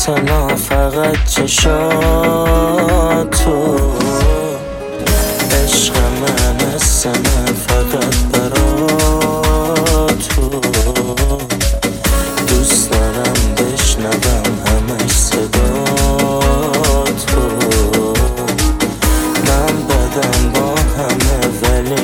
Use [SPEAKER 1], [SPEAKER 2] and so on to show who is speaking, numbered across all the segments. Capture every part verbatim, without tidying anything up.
[SPEAKER 1] مثلا فقط چشاتو، عشق من استنه فقط براتو، دوست دارم بشنوم همش صداتو، من بدم با همه ولی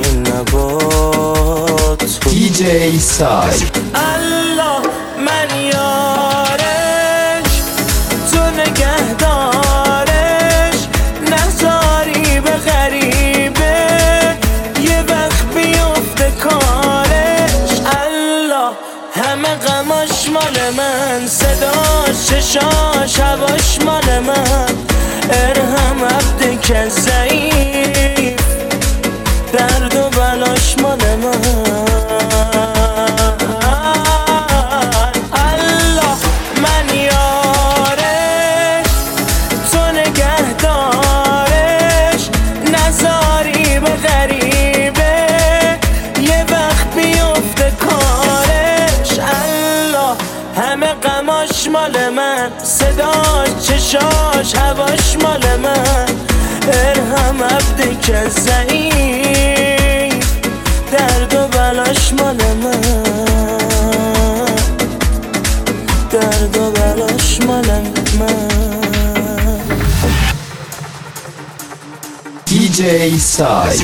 [SPEAKER 1] نباتو.
[SPEAKER 2] دی جی سای
[SPEAKER 1] الله من یارش، تو نگهدارش، نذاری به غریبه یه وقت بیفته کارش. الله همه غماش مال من، صداش چشاش هواش مال من، ارهم عبد که ضعیف، درد و بلاش مال من. الله من یارش، تو نگهدارش، نذاری به غریبه یه وقت بیفته کارش. الله همه غماش مال من، صداش چشاش هواش مال من، ارهم عبد که ضعیف، درد و بلاش مال من، درد و بلاش مال من.
[SPEAKER 2] دی جی سای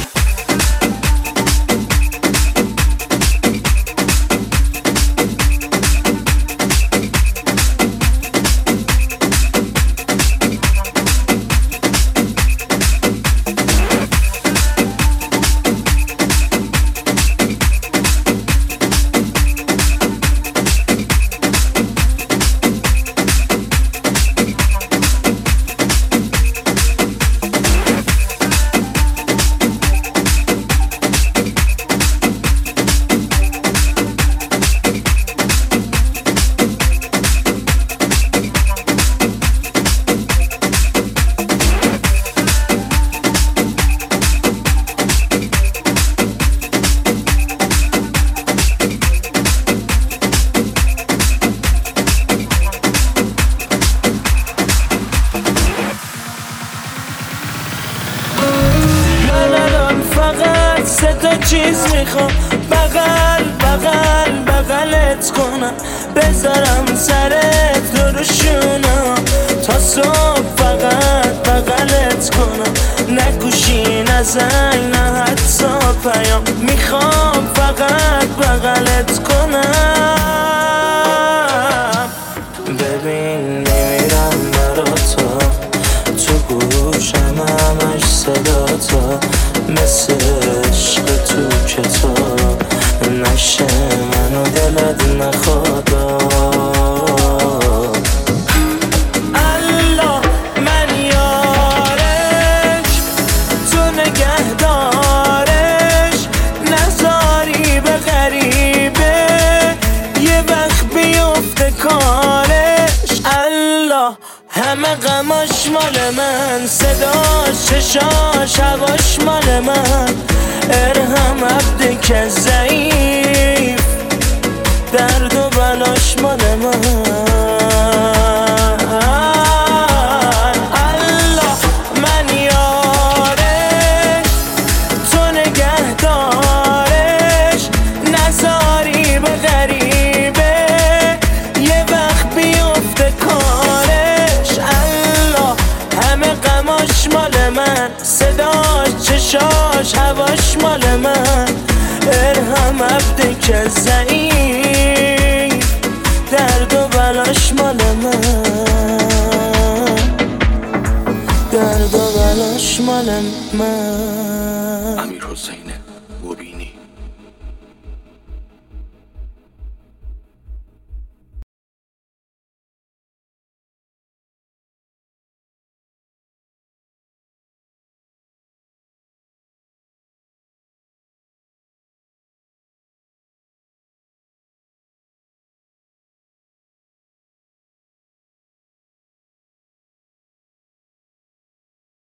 [SPEAKER 1] فقط سه تا چیز میخوام، بغل بغل بغلت کنم، بذارم سرت رو روشونم تا صبح، فقط بغلت کنم، نکوشی نزنگ نه حتی پیام، میخوام فقط بغلت کنم. ببین میمیرم براتو، تو گوشم همش صداتا، مثل عشق تو کتاب نشه منو دلت نخوادا. الله من یارش، تو نگهدارش، نذاری به غریبه یه وقت بیفته کارش. الله همه غماش مال من، صداش چشاش هواش مال من، ارهم عبد که ضعیف، درد و بلاش مال من. الله من یارش، تو نگهدارش، نذاری به غریبه یه وقت بیفته کارش. الله همه غماش مال من، صداش چشاش هواش مال من، ارهم عبد که ضعیف، درد و بلاش مال من، درد و بلاش مال من.
[SPEAKER 3] امیر حسین مبینی.